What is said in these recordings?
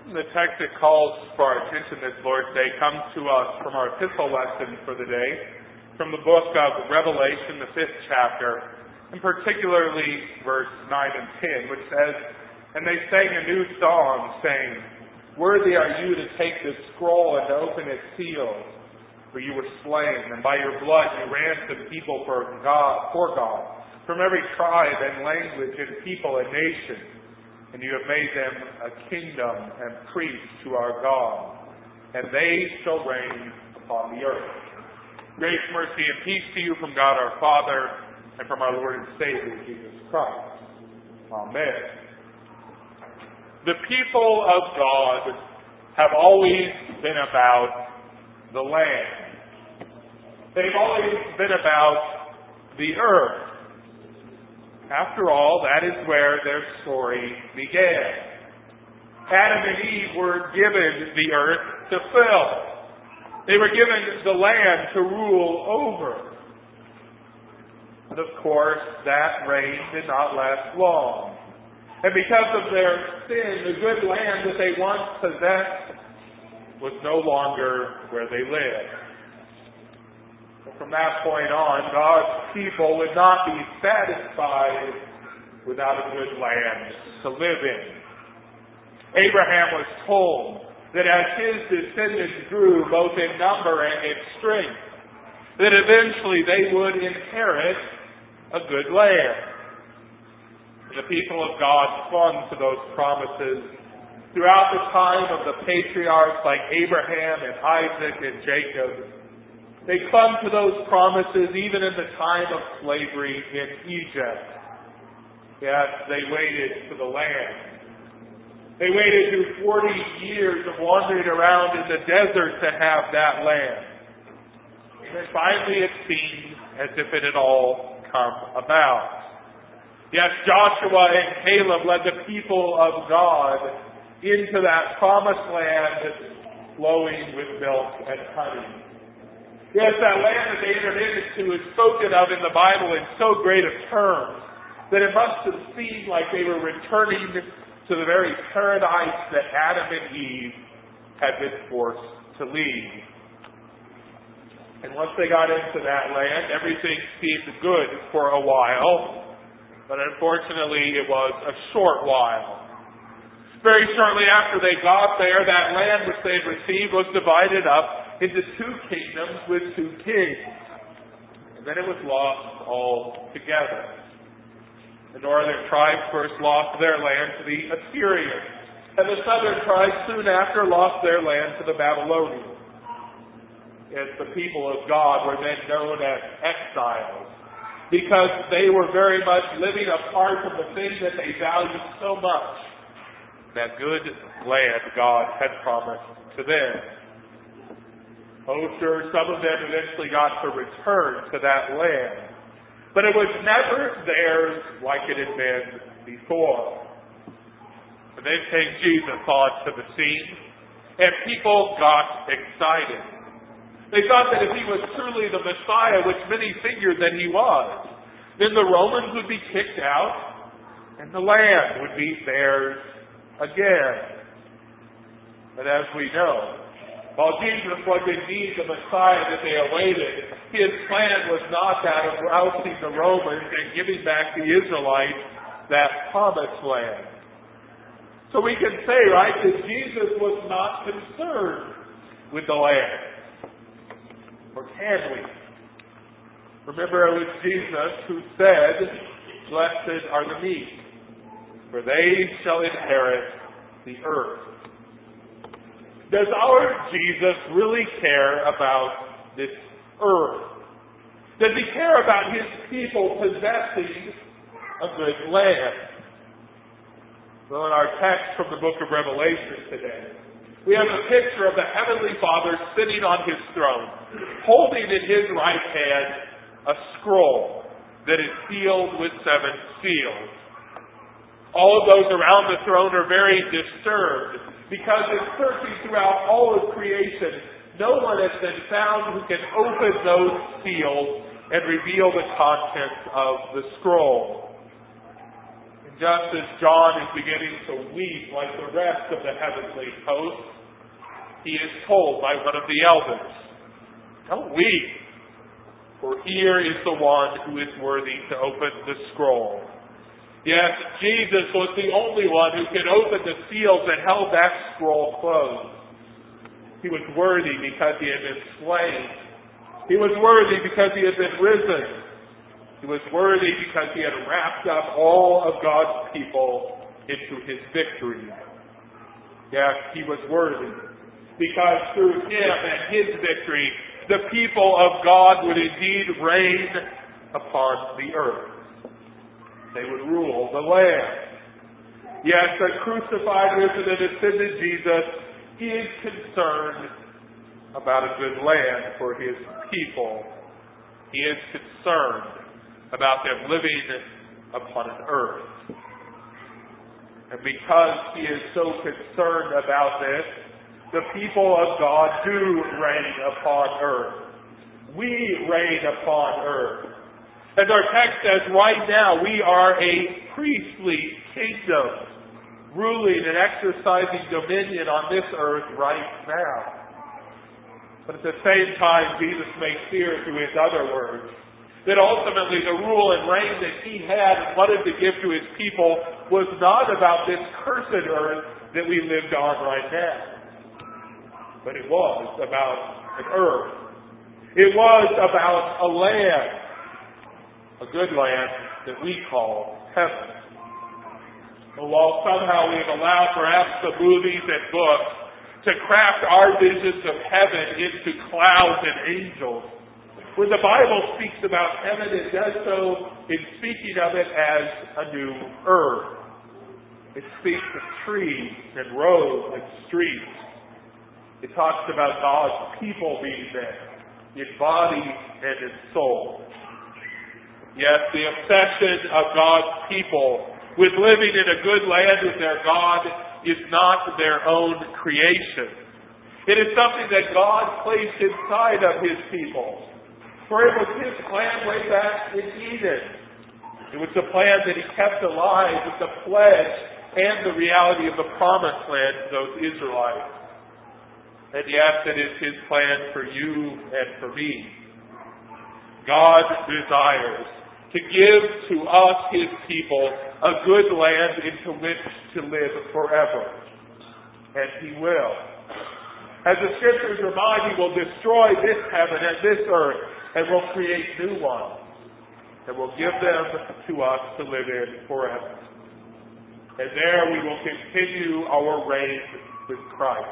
The text that calls for our attention this Lord's Day comes to us from our epistle lesson for the day, from the book of Revelation, the 5th chapter, and particularly verse 9 and 10, which says, "And they sang a new song, saying, 'Worthy are you to take this scroll and to open its seals. For you were slain, and by your blood you ransomed people for God, from every tribe and language and people and nation. And you have made them a kingdom and priests to our God, and they shall reign upon the earth.'" Grace, mercy, and peace to you from God our Father and from our Lord and Savior, Jesus Christ. Amen. The people of God have always been about the land. They've always been about the earth. After all, that is where their story began. Adam and Eve were given the earth to fill. They were given the land to rule over. But of course, that reign did not last long. And because of their sin, the good land that they once possessed was no longer where they lived. From that point on, God's people would not be satisfied without a good land to live in. Abraham was told that as his descendants grew, both in number and in strength, that eventually they would inherit a good land. And the people of God clung to those promises throughout the time of the patriarchs like Abraham and Isaac and Jacob. They clung to those promises even in the time of slavery in Egypt. Yes, they waited for the land. They waited through 40 years of wandering around in the desert to have that land. And then finally it seemed as if it had all come about. Yes, Joshua and Caleb led the people of God into that promised land flowing with milk and honey. Yes, that land that they entered into is spoken of in the Bible in so great a terms that it must have seemed like they were returning to the very paradise that Adam and Eve had been forced to leave. And once they got into that land, everything seemed good for a while, but unfortunately it was a short while. Very shortly after they got there, that land which they had received was divided up into two kingdoms with two kings. And then it was lost altogether. The northern tribes first lost their land to the Assyrians, and the southern tribes soon after lost their land to the Babylonians. Yes, the people of God were then known as exiles, because they were very much living apart from the thing that they valued so much, that good land God had promised to them. Oh, sure, some of them eventually got to return to that land. But it was never theirs like it had been before. And then came Jesus onto the scene, and people got excited. They thought that if he was truly the Messiah, which many figured that he was, then the Romans would be kicked out, and the land would be theirs again. But as we know, while Jesus was indeed the Messiah that they awaited, his plan was not that of rousing the Romans and giving back the Israelites that promised land. So we can say, right, that Jesus was not concerned with the land. Or can we? Remember, it was Jesus who said, "Blessed are the meek, for they shall inherit the earth." Does our Jesus really care about this earth? Does he care about his people possessing a good land? Well, in our text from the book of Revelation today, we have a picture of the Heavenly Father sitting on his throne, holding in his right hand a scroll that is sealed with 7 seals. All of those around the throne are very disturbed, because in searching throughout all of creation, no one has been found who can open those seals and reveal the contents of the scroll. And Just as John is beginning to weep like the rest of the heavenly host, he is told by one of the elders, "Don't weep, for here is the one who is worthy to open the scroll." Yes, Jesus was the only one who could open the seals that held that scroll closed. He was worthy because he had been slain. He was worthy because he had been risen. He was worthy because he had wrapped up all of God's people into his victory. Yes, he was worthy because through him and his victory, the people of God would indeed reign upon the earth. They would rule the land. Yes, the crucified, risen, and ascended Jesus, he is concerned about a good land for his people. He is concerned about them living upon an earth. And because he is so concerned about this, the people of God do reign upon earth. We reign upon earth. As our text says, right now we are a priestly kingdom, ruling and exercising dominion on this earth right now. But at the same time, Jesus makes clear through his other words that ultimately the rule and reign that he had and wanted to give to his people was not about this cursed earth that we lived on right now. But it was about an earth. It was about a land. A good land that we call heaven. And while somehow we've allowed perhaps the movies and books to craft our visions of heaven into clouds and angels, when the Bible speaks about heaven, it does so in speaking of it as a new earth. It speaks of trees and roads and streets. It talks about God's people being there, in body and in soul. Yes, the obsession of God's people with living in a good land with their God is not their own creation. It is something that God placed inside of his people. For it was his plan way back in Eden. It was the plan that he kept alive with the pledge and the reality of the promised land to those Israelites. And yes, it is his plan for you and for me. God desires to give to us, his people, a good land into which to live forever. And he will. As the scriptures remind, he will destroy this heaven and this earth and will create new ones. And will give them to us to live in forever. And there we will continue our reign with Christ.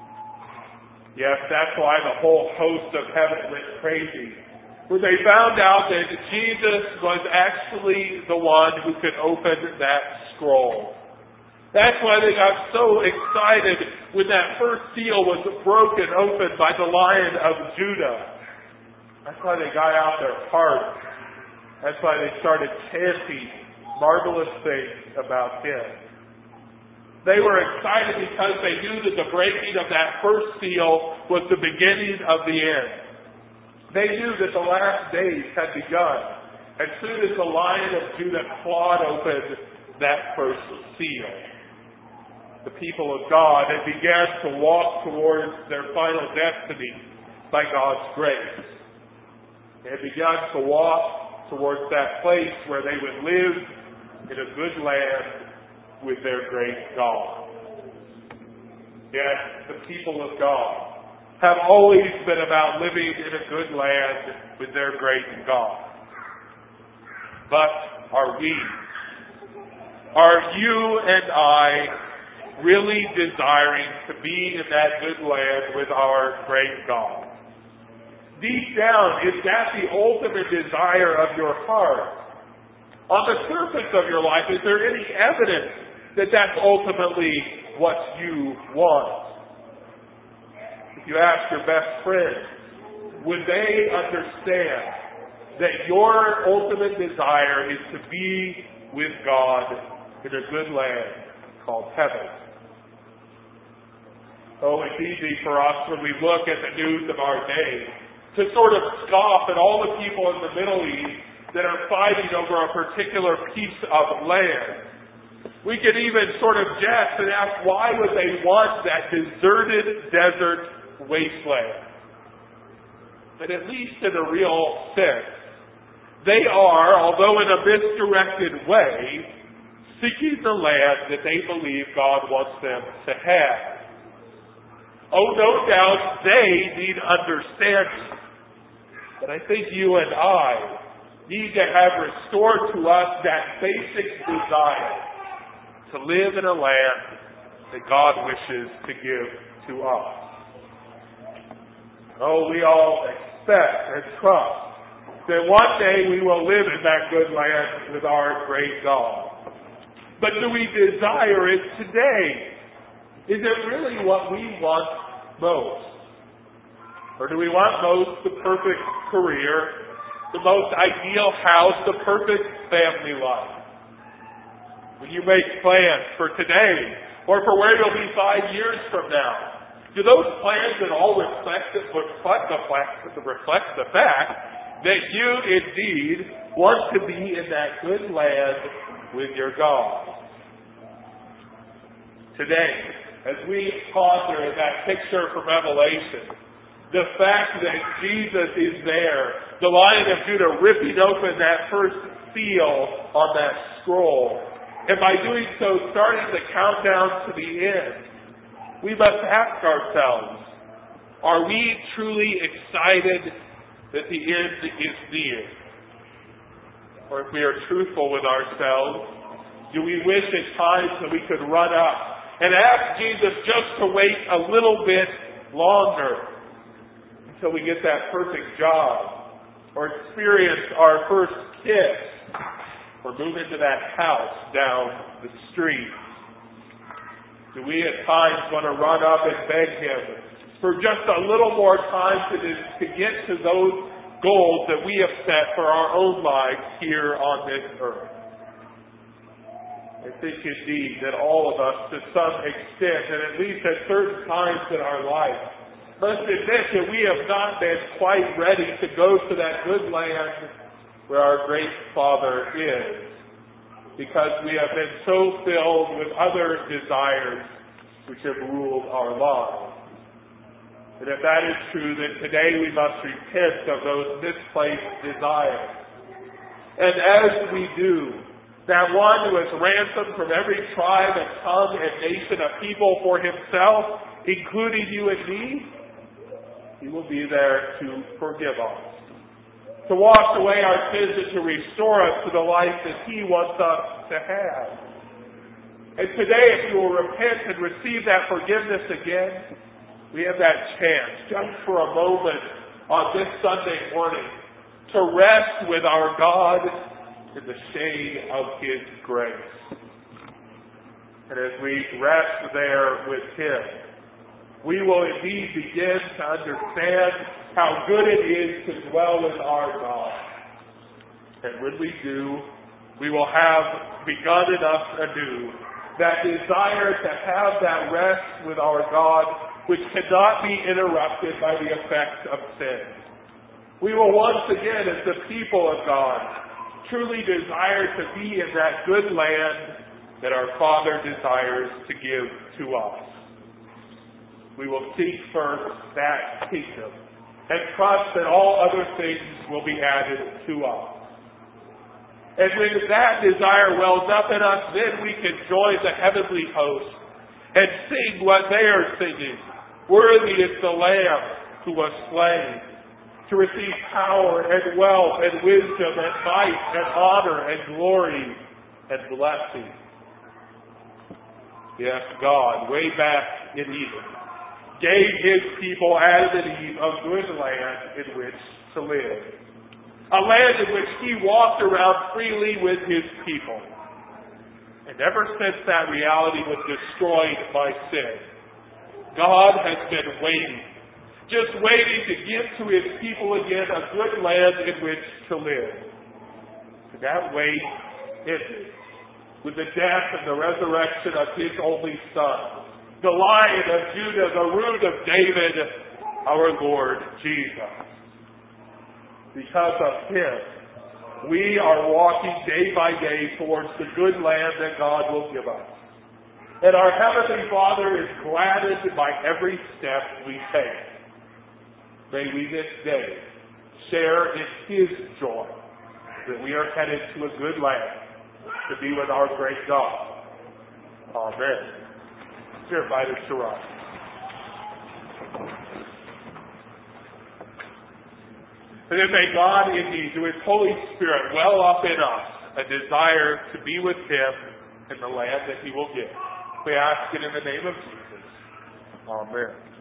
Yes, that's why the whole host of heaven went crazy, when they found out that Jesus was actually the one who could open that scroll. That's why they got so excited when that first seal was broken open by the Lion of Judah. That's why they got out their hearts. That's why they started chanting marvelous things about him. They were excited because they knew that the breaking of that first seal was the beginning of the end. They knew that the last days had begun as soon as the Lion of Judah clawed open that first seal. The people of God had begun to walk towards their final destiny by God's grace. They had begun to walk towards that place where they would live in a good land with their great God. Yes, the people of God have always been about living in a good land with their great God. But are we? Are you and I really desiring to be in that good land with our great God? Deep down, is that the ultimate desire of your heart? On the surface of your life, is there any evidence that that's ultimately what you want? If you ask your best friend, would they understand that your ultimate desire is to be with God in a good land called heaven? Oh, it's easy for us when we look at the news of our day to sort of scoff at all the people in the Middle East that are fighting over a particular piece of land. We can even sort of jest and ask, why would they want that deserted desert wasteland? But at least in a real sense, they are, although in a misdirected way, seeking the land that they believe God wants them to have. Oh, no doubt they need understanding. But I think you and I need to have restored to us that basic desire to live in a land that God wishes to give to us. Oh, we all expect and trust that one day we will live in that good land with our great God. But do we desire it today? Is it really what we want most? Or do we want most the perfect career, the most ideal house, the perfect family life? When you make plans for today or for where you'll be 5 years from now, do those plans at all reflect the fact that you indeed want to be in that good land with your God? Today, as we ponder that picture from Revelation, the fact that Jesus is there, the Lion of Judah ripping open that first seal on that scroll, and by doing so starting the countdown to the end, we must ask ourselves, are we truly excited that the end is near? Or if we are truthful with ourselves, do we wish at times that we could run up and ask Jesus just to wait a little bit longer until we get that perfect job, or experience our first kiss, or move into that house down the street? Do we at times want to run up and beg Him for just a little more time to get to those goals that we have set for our own lives here on this earth? I think indeed that all of us, to some extent, and at least at certain times in our life, must admit that we have not been quite ready to go to that good land where our great Father is, because we have been so filled with other desires which have ruled our lives. And if that is true, then today we must repent of those misplaced desires. And as we do, that one who has ransomed from every tribe and tongue and nation of people for Himself, including you and me, He will be there to forgive us, to wash away our sins and to restore us to the life that He wants us to have. And today, if you will repent and receive that forgiveness again, we have that chance, just for a moment on this Sunday morning, to rest with our God in the shade of His grace. And as we rest there with Him, we will indeed begin to understand how good it is to dwell with our God. And when we do, we will have begun in us anew that desire to have that rest with our God, which cannot be interrupted by the effects of sin. We will once again, as the people of God, truly desire to be in that good land that our Father desires to give to us. We will seek first that kingdom and trust that all other things will be added to us. And when that desire wells up in us, then we can join the heavenly host and sing what they are singing. Worthy is the Lamb who was slain to receive power and wealth and wisdom and might and honor and glory and blessing. Yes, God, way back in Eden, gave His people Adam and Eve a good land in which to live. A land in which He walked around freely with His people. And ever since that reality was destroyed by sin, God has been waiting, just waiting to give to His people again a good land in which to live. And that wait ended with the death and the resurrection of His only Son, the Lion of Judah, the Root of David, our Lord Jesus. Because of Him, we are walking day by day towards the good land that God will give us. And our Heavenly Father is gladdened by every step we take. May we this day share in His joy that we are headed to a good land to be with our great God. Amen. You're invited to rise. And then may God indeed, through His Holy Spirit, well up in us a desire to be with Him in the land that He will give. We ask it in the name of Jesus. Amen.